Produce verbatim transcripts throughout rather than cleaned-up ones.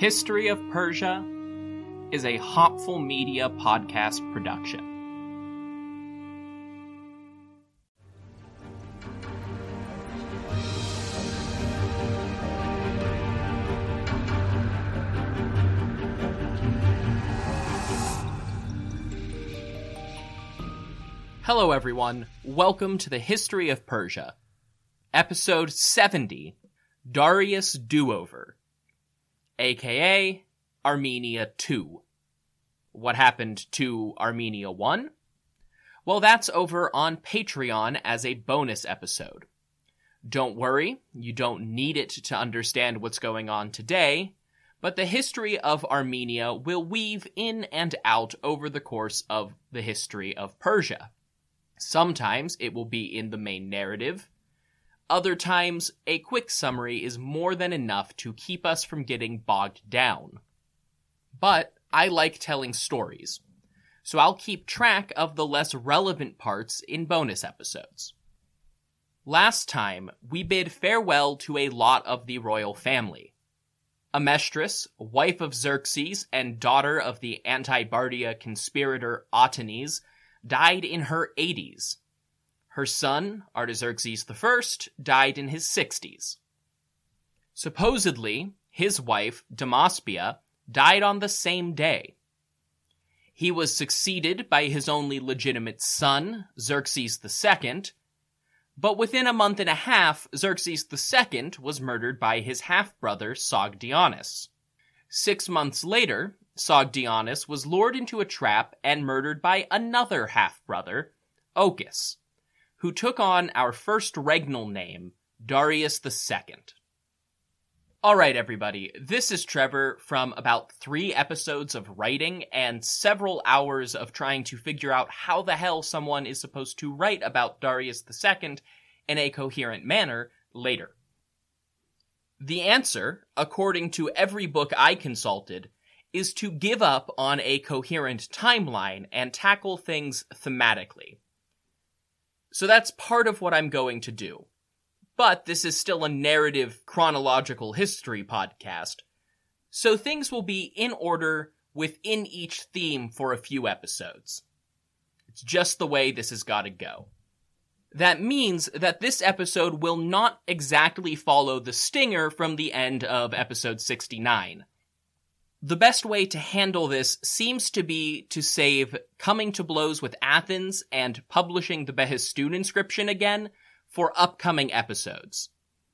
History of Persia is a Hopful Media podcast production. Hello everyone, welcome to the History of Persia, episode seventy, Darius Do-Over, aka Armenia two. What happened to Armenia one? Well, that's over on Patreon as a bonus episode. Don't worry, you don't need it to understand what's going on today, but the history of Armenia will weave in and out over the course of the history of Persia. Sometimes it will be in the main narrative. Other times, a quick summary is more than enough to keep us from getting bogged down. But I like telling stories, so I'll keep track of the less relevant parts in bonus episodes. Last time, we bid farewell to a lot of the royal family. Amestris, wife of Xerxes and daughter of the anti-Bardia conspirator Otanes, died in her eighties. Her son, Artaxerxes the First, died in his sixties. Supposedly, his wife, Demaspia, died on the same day. He was succeeded by his only legitimate son, Xerxes the Second, but within a month and a half, Xerxes the Second was murdered by his half-brother, Sogdianus. Six months later, Sogdianus was lured into a trap and murdered by another half-brother, Ochus, who took on our first regnal name, Darius the Second. Alright everybody, this is Trevor from about three episodes of writing and several hours of trying to figure out how the hell someone is supposed to write about Darius the Second in a coherent manner later. The answer, according to every book I consulted, is to give up on a coherent timeline and tackle things thematically. So that's part of what I'm going to do. But this is still a narrative chronological history podcast, so things will be in order within each theme for a few episodes. It's just the way this has got to go. That means that this episode will not exactly follow the stinger from the end of episode sixty-nine. The best way to handle this seems to be to save coming to blows with Athens and publishing the Behistun inscription again for upcoming episodes.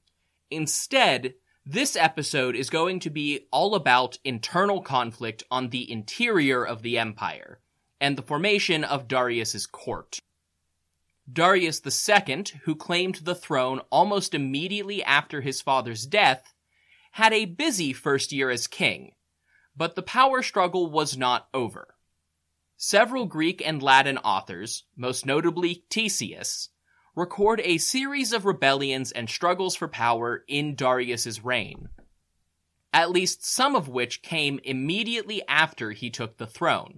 Instead, this episode is going to be all about internal conflict on the interior of the empire, and the formation of Darius's court. Darius the Second, who claimed the throne almost immediately after his father's death, had a busy first year as king, but the power struggle was not over. Several Greek and Latin authors, most notably Ctesias, record a series of rebellions and struggles for power in Darius's reign, at least some of which came immediately after he took the throne.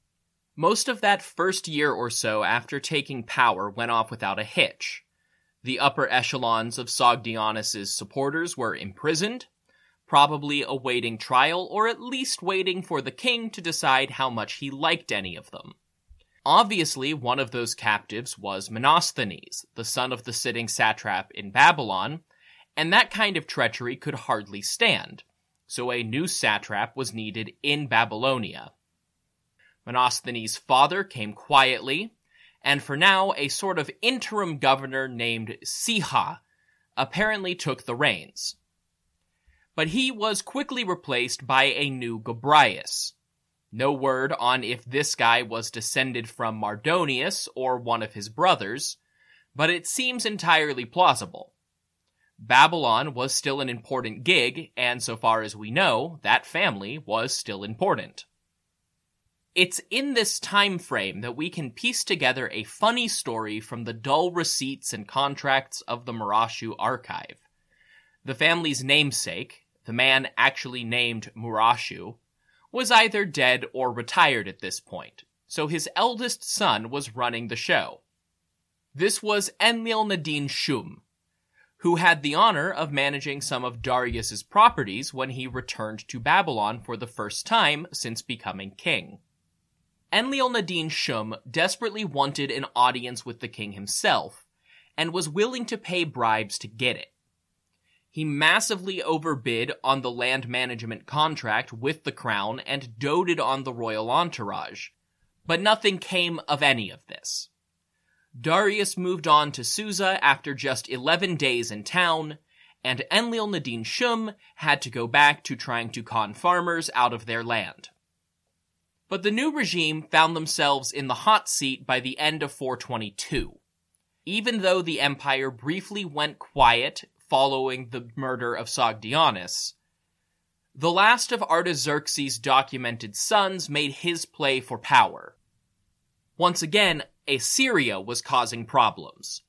Most of that first year or so after taking power went off without a hitch. The upper echelons of Sogdianus' supporters were imprisoned, probably awaiting trial or at least waiting for the king to decide how much he liked any of them. Obviously, one of those captives was Menosthenes, the son of the sitting satrap in Babylon, and that kind of treachery could hardly stand, so a new satrap was needed in Babylonia. Menosthenes' father came quietly, and for now a sort of interim governor named Siha apparently took the reins. But he was quickly replaced by a new Gobryas. No word on if this guy was descended from Mardonius or one of his brothers, but it seems entirely plausible. Babylon was still an important gig, and so far as we know, that family was still important. It's in this time frame that we can piece together a funny story from the dull receipts and contracts of the Murashu archive. The family's namesake, the man actually named Murashu, was either dead or retired at this point, so his eldest son was running the show. This was Enlil-nadin Shum, who had the honor of managing some of Darius's properties when he returned to Babylon for the first time since becoming king. Enlil-nadin Shum desperately wanted an audience with the king himself, and was willing to pay bribes to get it. He massively overbid on the land management contract with the crown and doted on the royal entourage, but nothing came of any of this. Darius moved on to Susa after just eleven days in town, and Enlil-nadin Shum had to go back to trying to con farmers out of their land. But the new regime found themselves in the hot seat by the end of four twenty-two. Even though the empire briefly went quiet following the murder of Sogdianus, the last of Artaxerxes' documented sons made his play for power. Once again, Assyria was causing problems.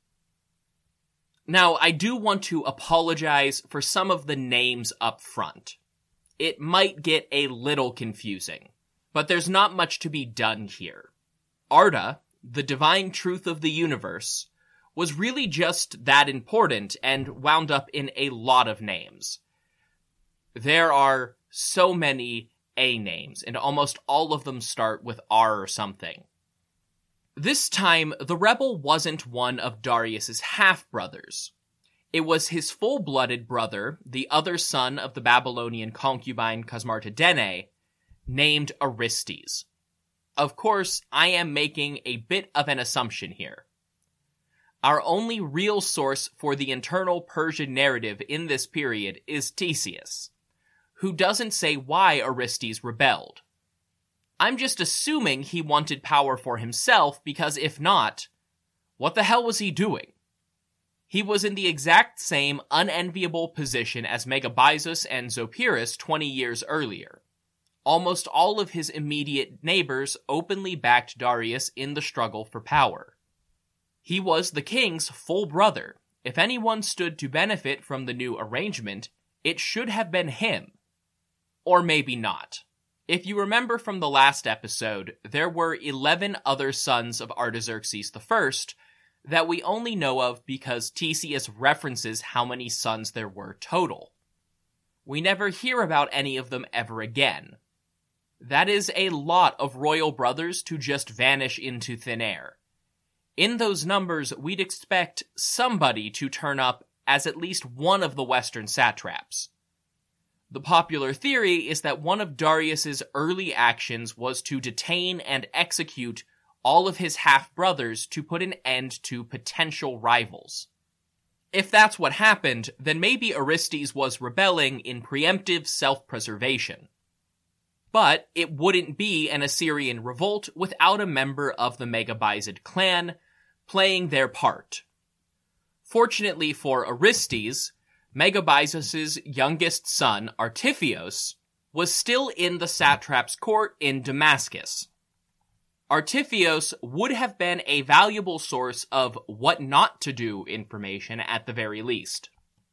Now, I do want to apologize for some of the names up front. It might get a little confusing, but there's not much to be done here. Arta, the divine truth of the universe, was really just that important and wound up in a lot of names. There are so many A names, and almost all of them start with R or something. This time, the rebel wasn't one of Darius's half-brothers. It was his full-blooded brother, the other son of the Babylonian concubine Cosmartadene, named Aristes. Of course, I am making a bit of an assumption here. Our only real source for the internal Persian narrative in this period is Ctesias, who doesn't say why Aristes rebelled. I'm just assuming he wanted power for himself, because if not, what the hell was he doing? He was in the exact same unenviable position as Megabyzus and Zopyrus twenty years earlier. Almost all of his immediate neighbors openly backed Darius in the struggle for power. He was the king's full brother. If anyone stood to benefit from the new arrangement, it should have been him. Or maybe not. If you remember from the last episode, there were eleven other sons of Artaxerxes the First that we only know of because Ctesias references how many sons there were total. We never hear about any of them ever again. That is a lot of royal brothers to just vanish into thin air. In those numbers, we'd expect somebody to turn up as at least one of the Western satraps. The popular theory is that one of Darius's early actions was to detain and execute all of his half-brothers to put an end to potential rivals. If that's what happened, then maybe Aristes was rebelling in preemptive self-preservation. But it wouldn't be an Assyrian revolt without a member of the Megabyzid clan playing their part. Fortunately for Aristes, Megabyzus' youngest son, Artiphios, was still in the satrap's court in Damascus. Artiphios would have been a valuable source of what not to do information at the very least.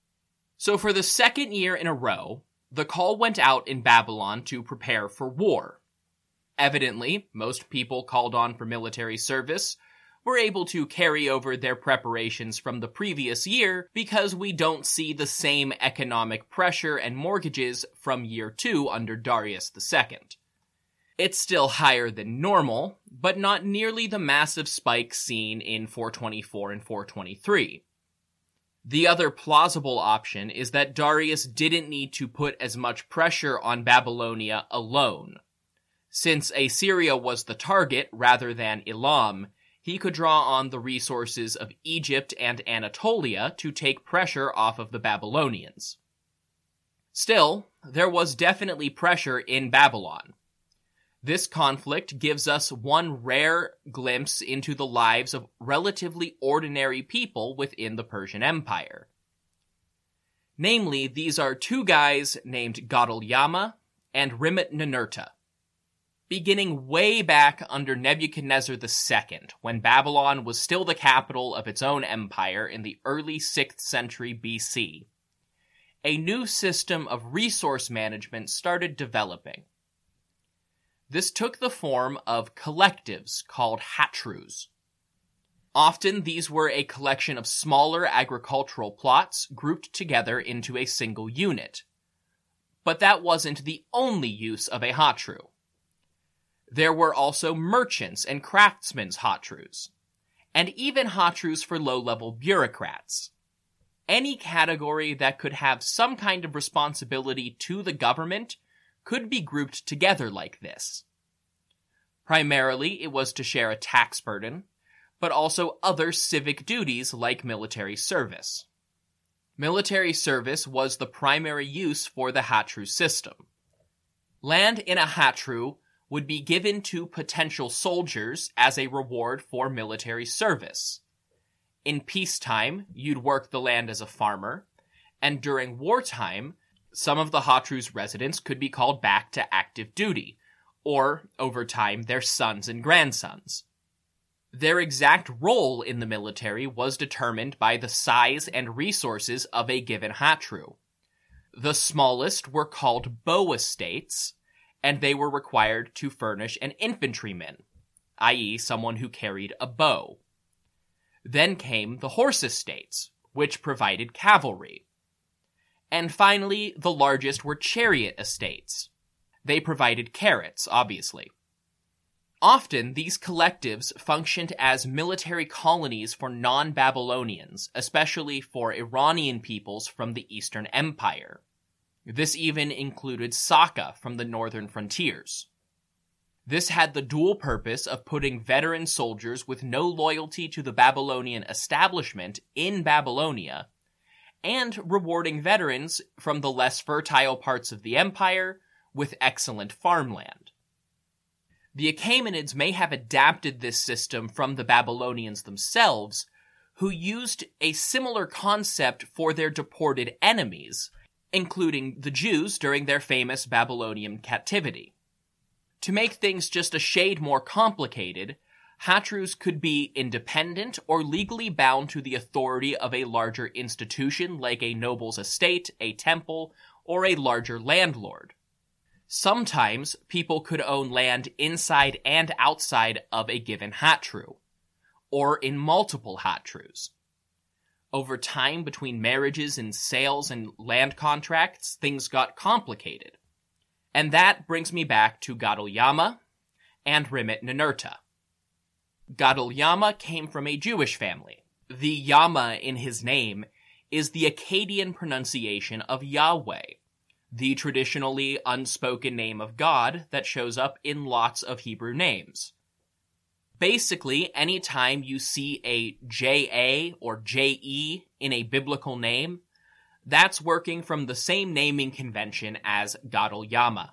So for the second year in a row, the call went out in Babylon to prepare for war. Evidently, most people called on for military service were able to carry over their preparations from the previous year because we don't see the same economic pressure and mortgages from year two under Darius the Second. It's still higher than normal, but not nearly the massive spike seen in four twenty-four and four twenty-three. The other plausible option is that Darius didn't need to put as much pressure on Babylonia alone. Since Assyria was the target rather than Elam, he could draw on the resources of Egypt and Anatolia to take pressure off of the Babylonians. Still, there was definitely pressure in Babylon. This conflict gives us one rare glimpse into the lives of relatively ordinary people within the Persian Empire. Namely, these are two guys named Gadol-Yama and Rimit-Ninurta. Beginning way back under Nebuchadnezzar the Second, when Babylon was still the capital of its own empire in the early sixth century B C, a new system of resource management started developing. This took the form of collectives called hatrus. Often these were a collection of smaller agricultural plots grouped together into a single unit. But that wasn't the only use of a hatru. There were also merchants and craftsmen's hatrus, and even hatrus for low-level bureaucrats. Any category that could have some kind of responsibility to the government could be grouped together like this. Primarily, it was to share a tax burden, but also other civic duties like military service. Military service was the primary use for the hatru system. Land in a hatru would be given to potential soldiers as a reward for military service. In peacetime, you'd work the land as a farmer, and during wartime, some of the hatru's residents could be called back to active duty, or, over time, their sons and grandsons. Their exact role in the military was determined by the size and resources of a given hatru. The smallest were called bow estates, and they were required to furnish an infantryman, that is someone who carried a bow. Then came the horse estates, which provided cavalry. And finally, the largest were chariot estates. They provided carrots, obviously. Often, these collectives functioned as military colonies for non-Babylonians, especially for Iranian peoples from the Eastern Empire. This even included Saka from the northern frontiers. This had the dual purpose of putting veteran soldiers with no loyalty to the Babylonian establishment in Babylonia, and rewarding veterans from the less fertile parts of the empire with excellent farmland. The Achaemenids may have adapted this system from the Babylonians themselves, who used a similar concept for their deported enemies, including the Jews during their famous Babylonian captivity. To make things just a shade more complicated, hatrus could be independent or legally bound to the authority of a larger institution like a noble's estate, a temple, or a larger landlord. Sometimes people could own land inside and outside of a given hatru, or in multiple hatrus. Over time, between marriages and sales and land contracts, things got complicated. And that brings me back to Gadol-Yama and Rimit-Ninurta. Gadol-Yama came from a Jewish family. The Yama in his name is the Akkadian pronunciation of Yahweh, the traditionally unspoken name of God that shows up in lots of Hebrew names. Basically, anytime you see a J A or J E in a biblical name, that's working from the same naming convention as Gadol-Yama.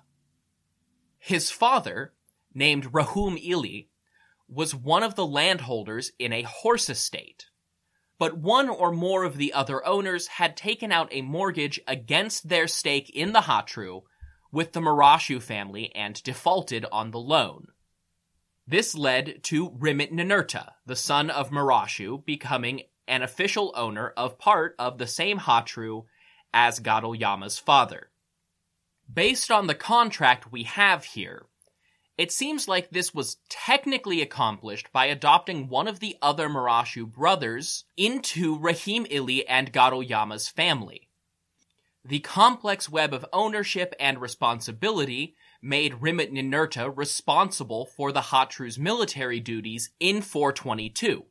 His father, named Rahum Ili, was one of the landholders in a horse estate, but one or more of the other owners had taken out a mortgage against their stake in the hatru with the Marashu family and defaulted on the loan. This led to Rimit-Ninurta, the son of Marashu, becoming an official owner of part of the same hatru as Gadol-Yama's father. Based on the contract we have here, it seems like this was technically accomplished by adopting one of the other Marashu brothers into Rahim Ili and Gadol-Yama's family. The complex web of ownership and responsibility made Rimit-Ninurta responsible for the hatru's military duties in four twenty-two.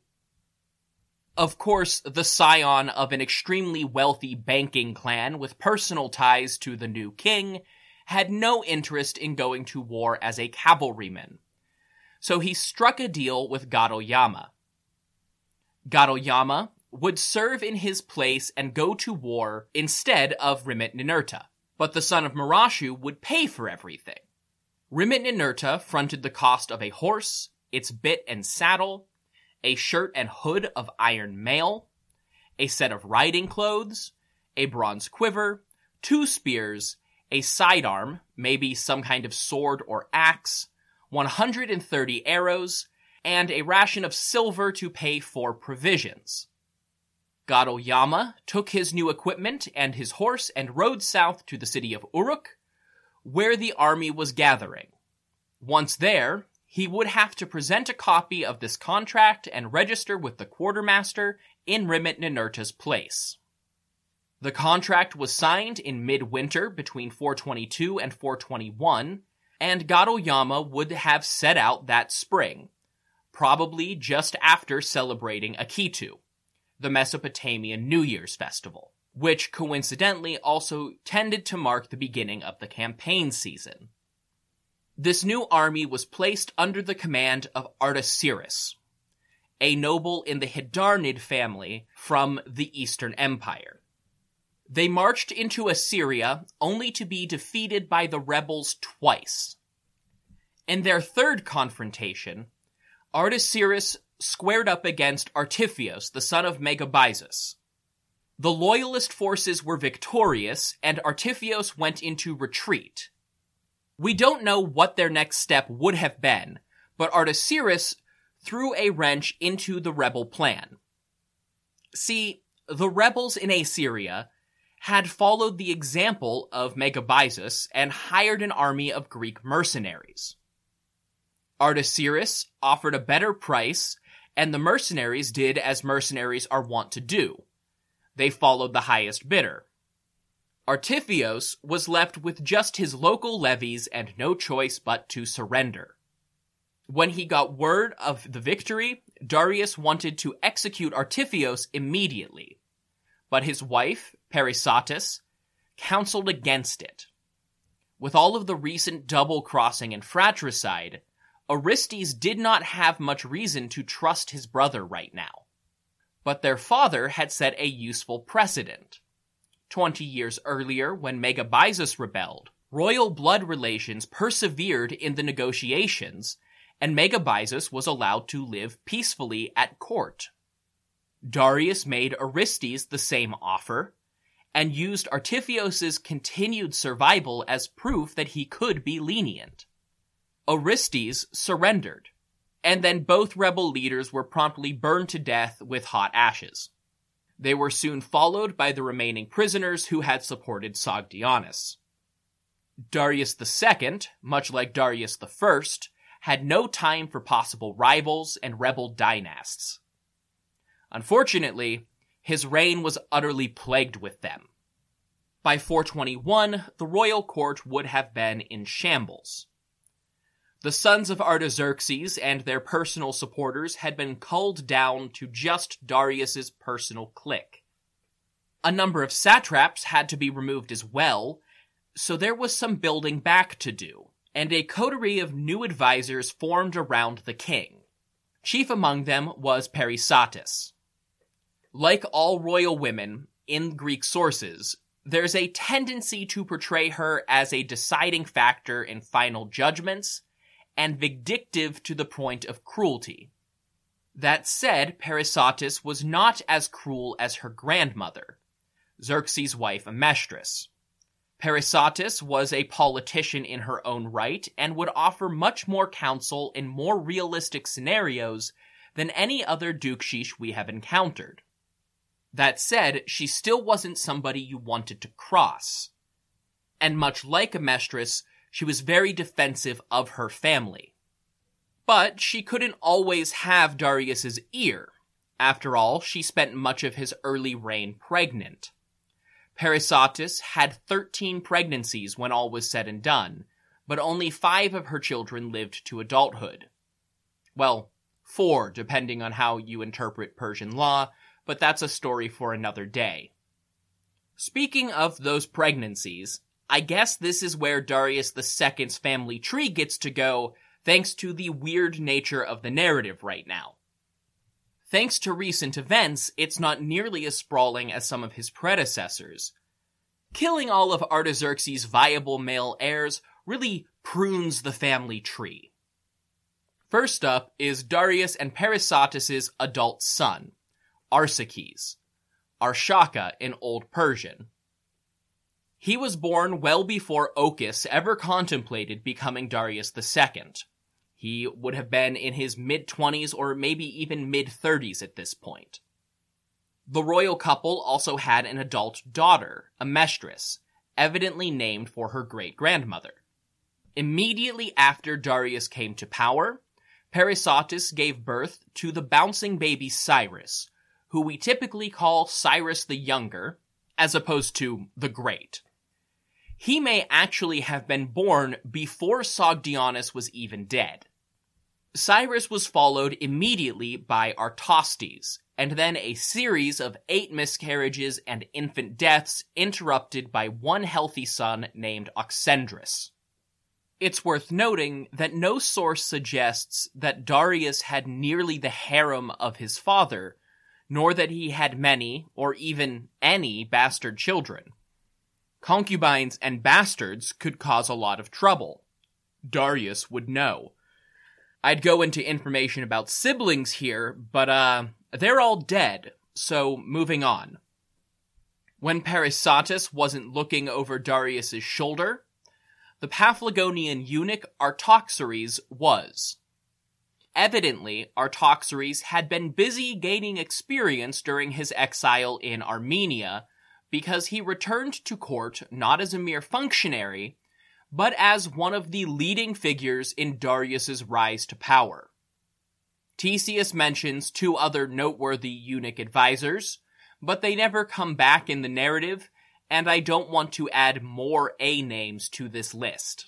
Of course, the scion of an extremely wealthy banking clan with personal ties to the new king had no interest in going to war as a cavalryman, so he struck a deal with Gadol-Yama. Gadol-Yama would serve in his place and go to war instead of Rimit-Ninurta, but the son of Marashu would pay for everything. Rimit-Ninurta fronted the cost of a horse, its bit and saddle, a shirt and hood of iron mail, a set of riding clothes, a bronze quiver, two spears, a sidearm, maybe some kind of sword or axe, one hundred thirty arrows, and a ration of silver to pay for provisions. Gadol-Yama took his new equipment and his horse and rode south to the city of Uruk, where the army was gathering. Once there, he would have to present a copy of this contract and register with the quartermaster in Rimit Ninurta's place. The contract was signed in midwinter between four twenty-two and four twenty-one, and Gadoyama would have set out that spring, probably just after celebrating Akitu, the Mesopotamian New Year's festival, which coincidentally also tended to mark the beginning of the campaign season. This new army was placed under the command of Artaceres, a noble in the Hydarnid family from the Eastern Empire. They marched into Assyria only to be defeated by the rebels twice. In their third confrontation, Artaceres squared up against Artiphios, the son of Megabyzus. The loyalist forces were victorious, and Artiphios went into retreat. We don't know what their next step would have been, but Artaceres threw a wrench into the rebel plan. See, the rebels in Assyria had followed the example of Megabyzus and hired an army of Greek mercenaries. Artaceres offered a better price, and the mercenaries did as mercenaries are wont to do. They followed the highest bidder. Artiphios was left with just his local levies and no choice but to surrender. When he got word of the victory, Darius wanted to execute Artiphios immediately, but his wife, Parysatis, counseled against it. With all of the recent double-crossing and fratricide, Orestes did not have much reason to trust his brother right now. But their father had set a useful precedent. Twenty years earlier, when Megabyzus rebelled, royal blood relations persevered in the negotiations, and Megabyzus was allowed to live peacefully at court. Darius made Orestes the same offer, and used Artiphios' continued survival as proof that he could be lenient. Orestes surrendered, and then both rebel leaders were promptly burned to death with hot ashes. They were soon followed by the remaining prisoners who had supported Sogdianus. Darius the Second, much like Darius the First, had no time for possible rivals and rebel dynasts. Unfortunately, his reign was utterly plagued with them. By four twenty-one, the royal court would have been in shambles. The sons of Artaxerxes and their personal supporters had been culled down to just Darius's personal clique. A number of satraps had to be removed as well, so there was some building back to do, and a coterie of new advisors formed around the king. Chief among them was Parysatis. Like all royal women in Greek sources, there's a tendency to portray her as a deciding factor in final judgments, and vindictive to the point of cruelty. That said, Parysatis was not as cruel as her grandmother, Xerxes' wife Amestris. Parysatis was a politician in her own right, and would offer much more counsel in more realistic scenarios than any other Dukeshish we have encountered. That said, she still wasn't somebody you wanted to cross. And much like Amestris, she was very defensive of her family. But she couldn't always have Darius's ear. After all, she spent much of his early reign pregnant. Parysatis had thirteen pregnancies when all was said and done, but only five of her children lived to adulthood. Well, four, depending on how you interpret Persian law, but that's a story for another day. Speaking of those pregnancies, I guess this is where Darius the Second's family tree gets to go, thanks to the weird nature of the narrative right now. Thanks to recent events, it's not nearly as sprawling as some of his predecessors. Killing all of Artaxerxes' viable male heirs really prunes the family tree. First up is Darius and Parysatis' adult son, Arsaces, Arshaka in Old Persian. He was born well before Ochus ever contemplated becoming Darius the Second. He would have been in his mid-twenties or maybe even mid-thirties at this point. The royal couple also had an adult daughter, Amestris, evidently named for her great-grandmother. Immediately after Darius came to power, Parysatis gave birth to the bouncing baby Cyrus, who we typically call Cyrus the Younger, as opposed to the Great. He may actually have been born before Sogdianus was even dead. Cyrus was followed immediately by Artostes, and then a series of eight miscarriages and infant deaths interrupted by one healthy son named Oxendrus. It's worth noting that no source suggests that Darius had nearly the harem of his father, nor that he had many, or even any, bastard children. Concubines and bastards could cause a lot of trouble. Darius would know. I'd go into information about siblings here, but uh, they're all dead, so moving on. When Parysatis wasn't looking over Darius's shoulder, the Paphlagonian eunuch Artaxerxes was. Evidently, Artaxerxes had been busy gaining experience during his exile in Armenia, because he returned to court not as a mere functionary, but as one of the leading figures in Darius's rise to power. Ctesias mentions two other noteworthy eunuch advisors, but they never come back in the narrative, and I don't want to add more A names to this list.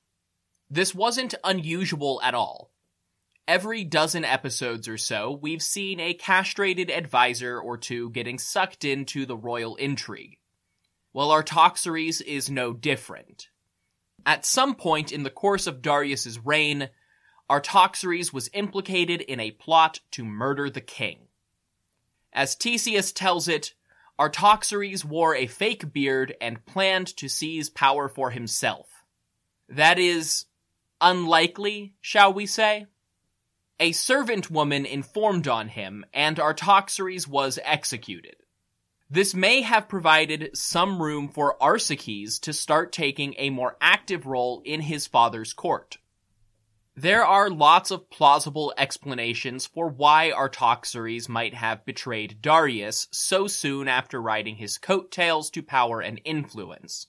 This wasn't unusual at all. Every dozen episodes or so, we've seen a castrated advisor or two getting sucked into the royal intrigue. Well, Artaxerxes is no different. At some point in the course of Darius's reign, Artaxerxes was implicated in a plot to murder the king. As Ctesias tells it, Artaxerxes wore a fake beard and planned to seize power for himself. That is unlikely, shall we say? A servant woman informed on him, and Artaxerxes was executed. This may have provided some room for Arsaces to start taking a more active role in his father's court. There are lots of plausible explanations for why Artaxerxes might have betrayed Darius so soon after riding his coattails to power and influence.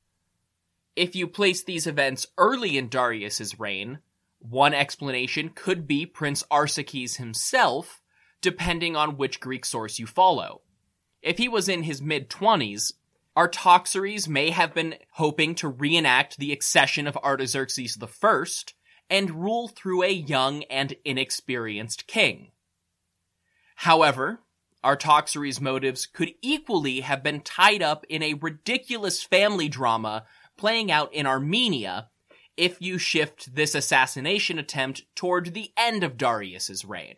If you place these events early in Darius's reign, one explanation could be Prince Arsaces himself, depending on which Greek source you follow. If he was in his mid-twenties, Artaxerxes may have been hoping to reenact the accession of Artaxerxes the First and rule through a young and inexperienced king. However, Artaxerxes' motives could equally have been tied up in a ridiculous family drama playing out in Armenia if you shift this assassination attempt toward the end of Darius's reign.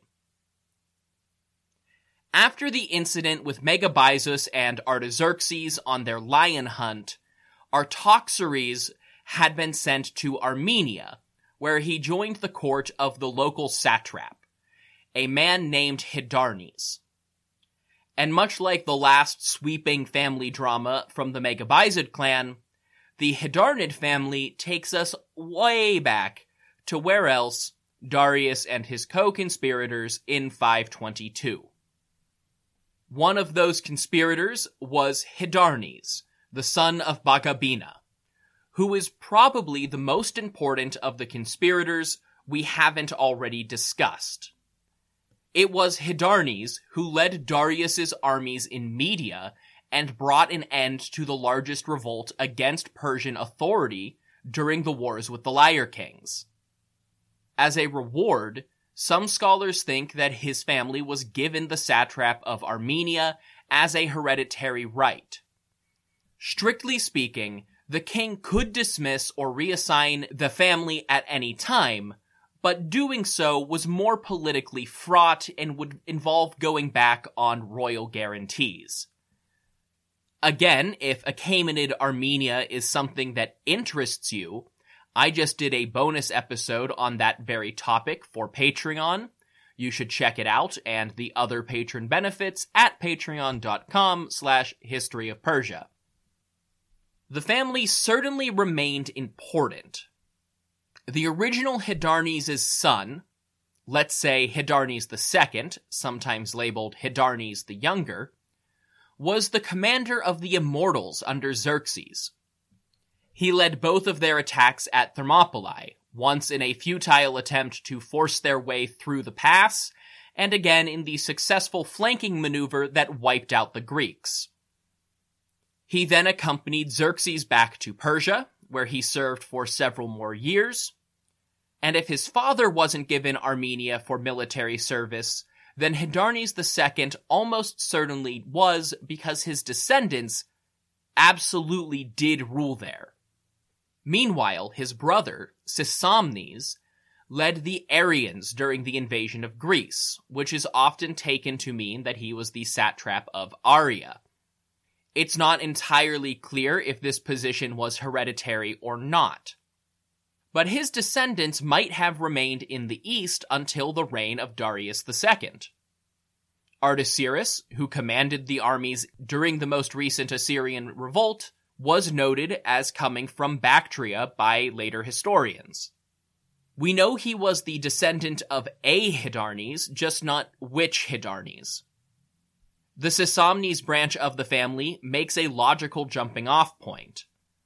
After the incident with Megabyzus and Artaxerxes on their lion hunt, Artaxerxes had been sent to Armenia, where he joined the court of the local satrap, a man named Hydarnes. And much like the last sweeping family drama from the Megabyzid clan, the Hydarnid family takes us way back to where else? Darius and his co-conspirators in five twenty-two. One of those conspirators was Hydarnes, the son of Bagabina, who is probably the most important of the conspirators we haven't already discussed. It was Hydarnes who led Darius's armies in Media and brought an end to the largest revolt against Persian authority during the wars with the Liar Kings. As a reward, some scholars think that his family was given the satrap of Armenia as a hereditary right. Strictly speaking, the king could dismiss or reassign the family at any time, but doing so was more politically fraught and would involve going back on royal guarantees. Again, if Achaemenid Armenia is something that interests you, I just did a bonus episode on that very topic for Patreon. You should check it out and the other patron benefits at patreon.com slash history of Persia. The family certainly remained important. The original Hydarnes' son, let's say Hydarnes the Second, sometimes labeled Hydarnes the Younger, was the commander of the Immortals under Xerxes. He led both of their attacks at Thermopylae, once in a futile attempt to force their way through the pass, and again in the successful flanking maneuver that wiped out the Greeks. He then accompanied Xerxes back to Persia, where he served for several more years, and if his father wasn't given Armenia for military service, then Hydarnes the Second almost certainly was, because his descendants absolutely did rule there. Meanwhile, his brother, Sisomnes, led the Arians during the invasion of Greece, which is often taken to mean that he was the satrap of Aria. It's not entirely clear if this position was hereditary or not. But his descendants might have remained in the east until the reign of Darius the Second. Artaxerxes, who commanded the armies during the most recent Assyrian revolt, was noted as coming from Bactria by later historians. We know he was the descendant of a Hydarnes, just not which Hydarnes. The Sisomnes branch of the family makes a logical jumping-off point.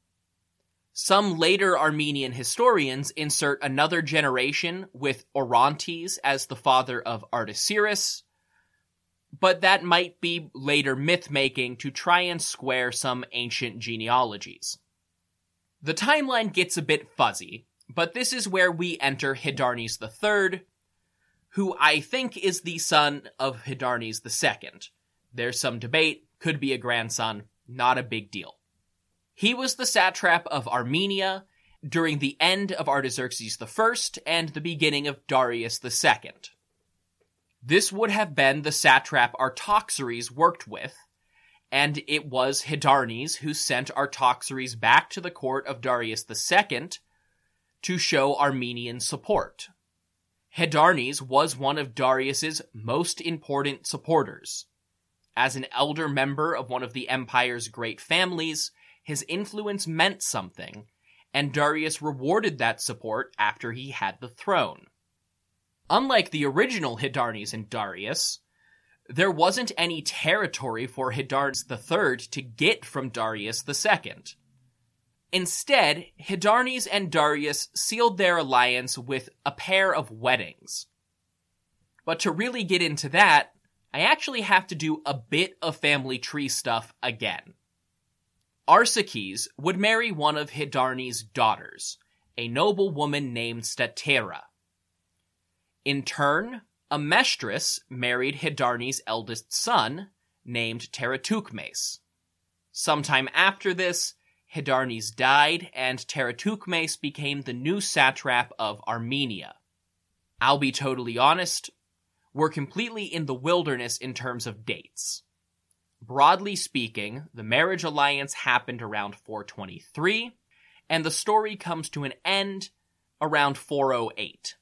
Some later Armenian historians insert another generation with Orontes as the father of Artaxerxes, but that might be later myth-making to try and square some ancient genealogies. The timeline gets a bit fuzzy, but this is where we enter Hydarnes the Third, who I think is the son of Hydarnes the Second. There's some debate, could be a grandson, not a big deal. He was the satrap of Armenia during the end of Artaxerxes the First and the beginning of Darius the Second. This would have been the satrap Artaxerxes worked with, and it was Hydarnes who sent Artaxerxes back to the court of Darius the Second to show Armenian support. Hydarnes was one of Darius's most important supporters. As an elder member of one of the empire's great families, his influence meant something, and Darius rewarded that support after he had the throne. Unlike the original Hydarnes and Darius, there wasn't any territory for Hydarnes the Third to get from Darius the Second. Instead, Hydarnes and Darius sealed their alliance with a pair of weddings. But to really get into that, I actually have to do a bit of family tree stuff again. Arsaces would marry one of Hydarnes' daughters, a noble woman named Statera. In turn, Amestris married Hydarnes' eldest son, named Teratukmes. Sometime after this, Hydarnes died, and Teratukmes became the new satrap of Armenia. I'll be totally honest, we're completely in the wilderness in terms of dates. Broadly speaking, the marriage alliance happened around four twenty-three, and the story comes to an end around four oh eight.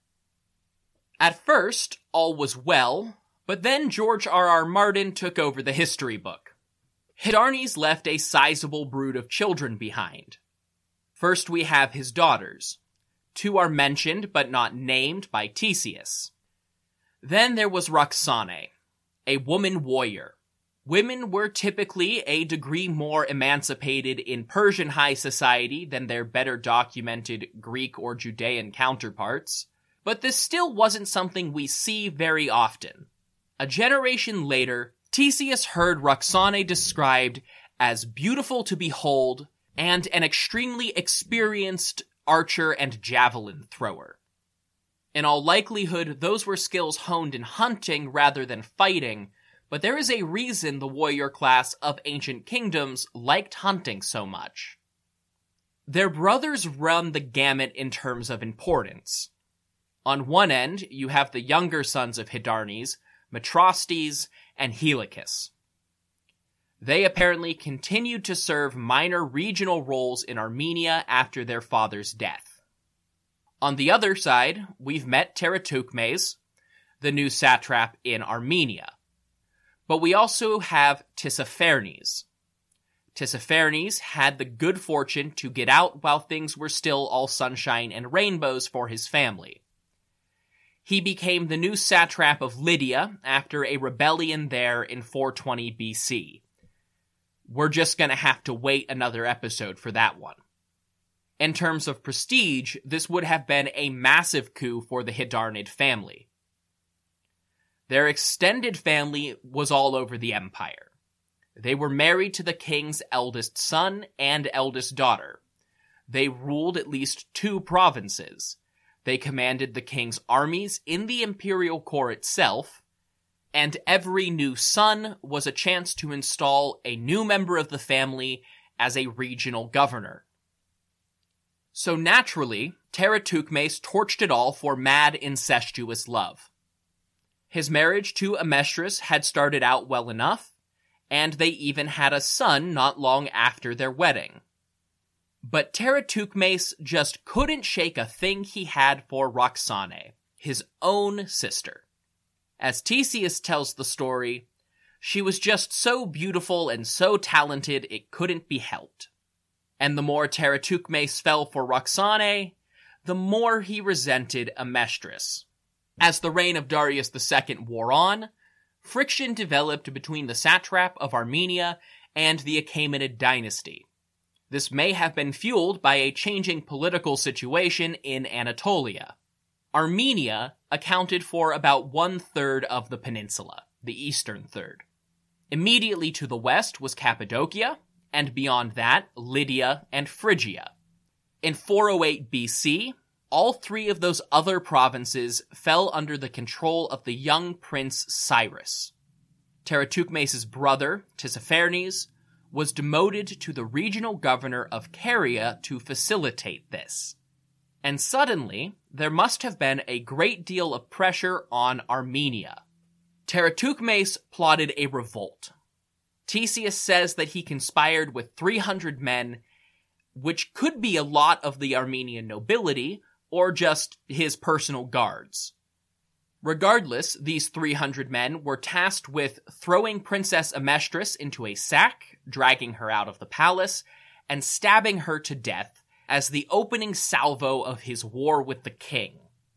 At first, all was well, but then George R. R. Martin took over the history book. Hydarnes left a sizable brood of children behind. First we have his daughters. Two are mentioned but not named by Ctesias. Then there was Roxane, a woman warrior. Women were typically a degree more emancipated in Persian high society than their better documented Greek or Judean counterparts, but this still wasn't something we see very often. A generation later, Ctesias heard Roxane described as beautiful to behold and an extremely experienced archer and javelin thrower. In all likelihood, those were skills honed in hunting rather than fighting, but there is a reason the warrior class of ancient kingdoms liked hunting so much. Their brothers run the gamut in terms of importance. On one end, you have the younger sons of Hydarnes, Metrostes and Helicus. They apparently continued to serve minor regional roles in Armenia after their father's death. On the other side, we've met Teratukmes, the new satrap in Armenia. But we also have Tissaphernes. Tissaphernes had the good fortune to get out while things were still all sunshine and rainbows for his family. He became the new satrap of Lydia after a rebellion there in four twenty B C. We're just gonna have to wait another episode for that one. In terms of prestige, this would have been a massive coup for the Hydarnid family. Their extended family was all over the empire. They were married to the king's eldest son and eldest daughter. They ruled at least two provinces. They commanded the king's armies in the imperial core itself, and every new son was a chance to install a new member of the family as a regional governor. So naturally, Teratukmes torched it all for mad incestuous love. His marriage to Amestris had started out well enough, and they even had a son not long after their wedding. But Teratukmes just couldn't shake a thing he had for Roxane, his own sister. As Theseus tells the story, she was just so beautiful and so talented it couldn't be helped. And the more Teratukmes fell for Roxane, the more he resented Amestris. As the reign of Darius the Second wore on, friction developed between the satrap of Armenia and the Achaemenid dynasty. This may have been fueled by a changing political situation in Anatolia. Armenia accounted for about one-third of the peninsula, the eastern third. Immediately to the west was Cappadocia, and beyond that, Lydia and Phrygia. In four oh eight B C, all three of those other provinces fell under the control of the young prince Cyrus. Teratukmes' brother, Tissaphernes, was demoted to the regional governor of Caria to facilitate this. And suddenly, there must have been a great deal of pressure on Armenia. Teratukmes plotted a revolt. Theseus says that he conspired with three hundred men, which could be a lot of the Armenian nobility, or just his personal guards. Regardless, these three hundred men were tasked with throwing Princess Amestris into a sack, dragging her out of the palace, and stabbing her to death as the opening salvo of his war with the king.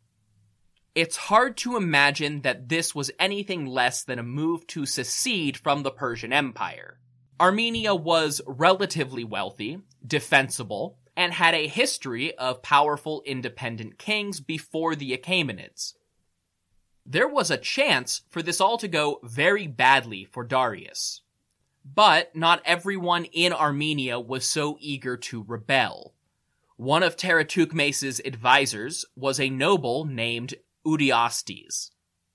It's hard to imagine that this was anything less than a move to secede from the Persian Empire. Armenia was relatively wealthy, defensible, and had a history of powerful independent kings before the Achaemenids. There was a chance for this all to go very badly for Darius. But not everyone in Armenia was so eager to rebel. One of Teratukmes' advisors was a noble named Udiastes.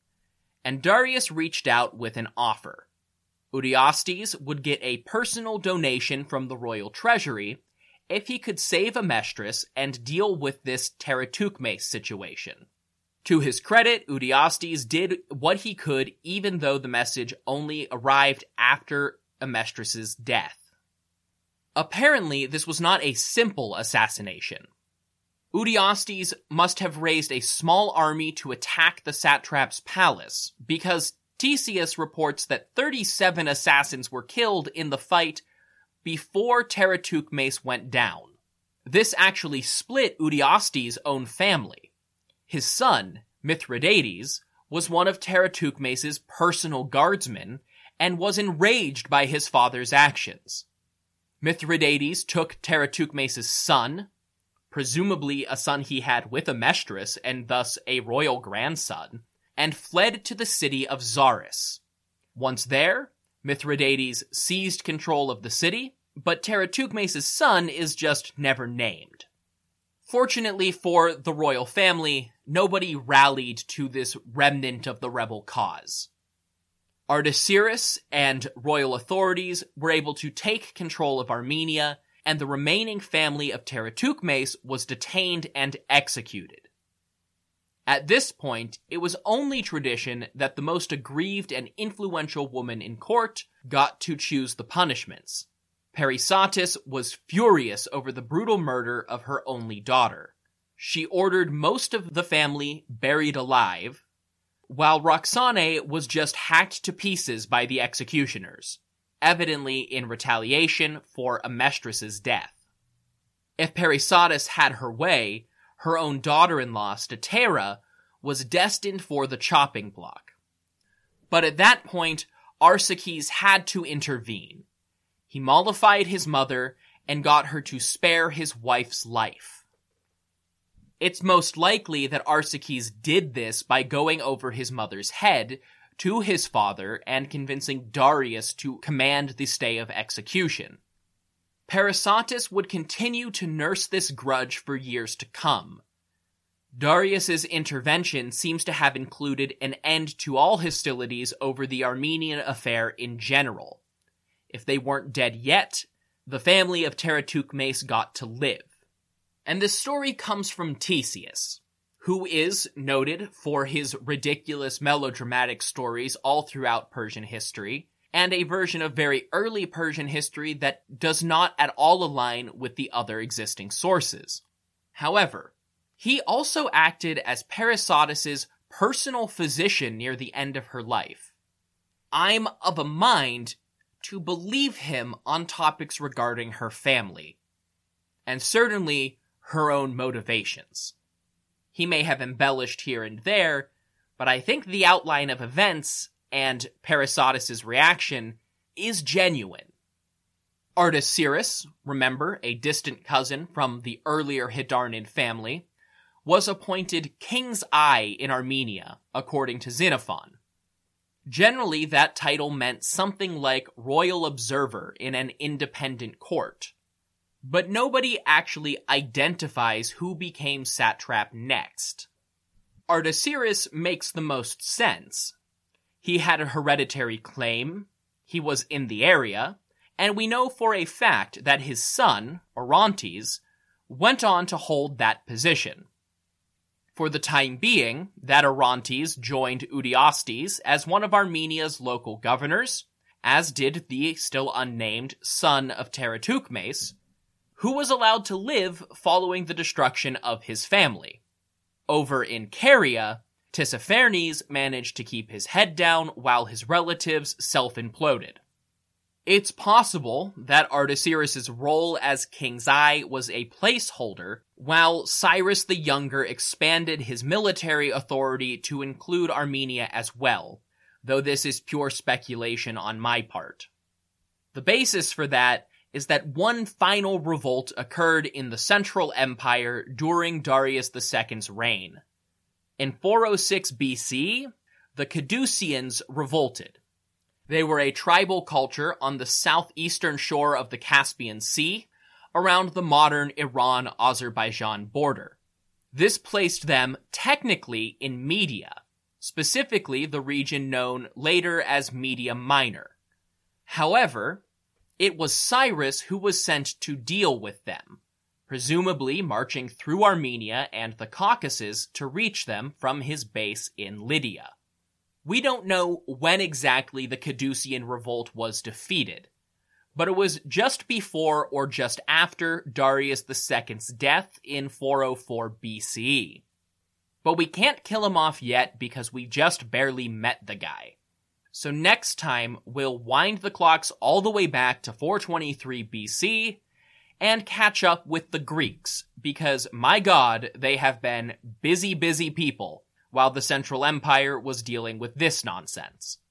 And Darius reached out with an offer. Udiastes would get a personal donation from the royal treasury if he could save Amestris and deal with this Teratukmes situation. To his credit, Udiastes did what he could even though the message only arrived after Amestris' death. Apparently, this was not a simple assassination. Udiastes must have raised a small army to attack the satrap's palace, because Theseus reports that thirty-seven assassins were killed in the fight before Teratukmes went down. This actually split Udiastes' own family. His son, Mithridates, was one of Teratukmes' personal guardsmen and was enraged by his father's actions. Mithridates took Teratukmes' son, presumably a son he had with Amestris and thus a royal grandson, and fled to the city of Zaris. Once there, Mithridates seized control of the city, but Teratukmes' son is just never named. Fortunately for the royal family, nobody rallied to this remnant of the rebel cause. Artaceres and royal authorities were able to take control of Armenia, and the remaining family of Teratukmes was detained and executed. At this point, it was only tradition that the most aggrieved and influential woman in court got to choose the punishments. Parysatis was furious over the brutal murder of her only daughter. She ordered most of the family buried alive, while Roxane was just hacked to pieces by the executioners, evidently in retaliation for Amestris' death. If Parysatis had her way, her own daughter-in-law, Statera, was destined for the chopping block. But at that point, Arsaces had to intervene. He mollified his mother and got her to spare his wife's life. It's most likely that Arsaces did this by going over his mother's head to his father and convincing Darius to command the stay of execution. Parysatis would continue to nurse this grudge for years to come. Darius's intervention seems to have included an end to all hostilities over the Armenian affair in general. If they weren't dead yet, the family of Teratukmes got to live. And this story comes from Ctesias, who is noted for his ridiculous melodramatic stories all throughout Persian history, and a version of very early Persian history that does not at all align with the other existing sources. However, he also acted as Parysatis' personal physician near the end of her life. I'm of a mind to believe him on topics regarding her family, and certainly her own motivations. He may have embellished here and there, but I think the outline of events and Parysatis' reaction is genuine. Artaceres, remember, a distant cousin from the earlier Hydarnid family, was appointed King's Eye in Armenia, according to Xenophon. Generally, that title meant something like royal observer in an independent court. But nobody actually identifies who became satrap next. Artaceres makes the most sense. He had a hereditary claim, he was in the area, and we know for a fact that his son, Orontes, went on to hold that position. For the time being, that Orontes joined Udiostes as one of Armenia's local governors, as did the still unnamed son of Teratukmes, who was allowed to live following the destruction of his family. Over in Caria, Tissaphernes managed to keep his head down while his relatives self-imploded. It's possible that Artaceres' role as King's Eye was a placeholder, while Cyrus the Younger expanded his military authority to include Armenia as well, though this is pure speculation on my part. The basis for that is that one final revolt occurred in the Central Empire during Darius the Second's reign. In four oh six B C, the Caduceans revolted. They were a tribal culture on the southeastern shore of the Caspian Sea, around the modern Iran-Azerbaijan border. This placed them technically in Media, specifically the region known later as Media Minor. However, it was Cyrus who was sent to deal with them, presumably marching through Armenia and the Caucasus to reach them from his base in Lydia. We don't know when exactly the Caducean revolt was defeated, but it was just before or just after Darius the Second's death in four oh four B C E. But we can't kill him off yet because we just barely met the guy. So next time, we'll wind the clocks all the way back to four twenty-three B C and catch up with the Greeks, because my god, they have been busy, busy people while the Central Empire was dealing with this nonsense.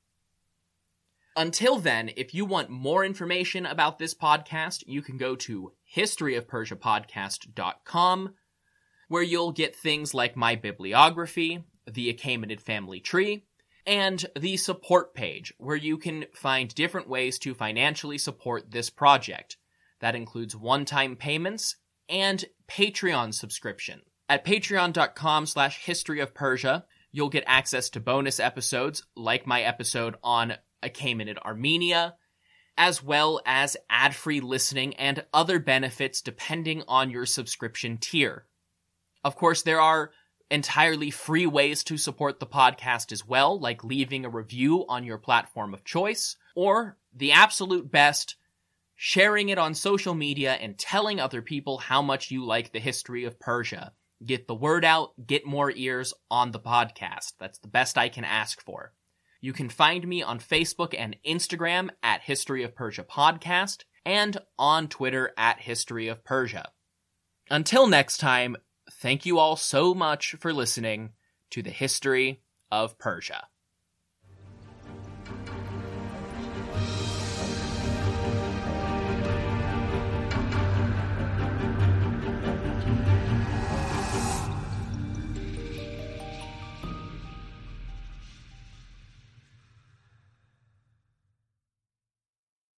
Until then, if you want more information about this podcast, you can go to history of persia podcast dot com, where you'll get things like my bibliography, the Achaemenid family tree, and the support page, where you can find different ways to financially support this project. That includes one-time payments and Patreon subscription. At patreon.com slash history of Persia, you'll get access to bonus episodes, like my episode on Achaemenid Armenia, as well as ad-free listening and other benefits depending on your subscription tier. Of course, there are entirely free ways to support the podcast as well, like leaving a review on your platform of choice, or the absolute best, sharing it on social media and telling other people how much you like the history of Persia. Get the word out, get more ears on the podcast. That's the best I can ask for. You can find me on Facebook and Instagram at History of Persia Podcast, and on Twitter at History of Persia. Until next time, thank you all so much for listening to the History of Persia.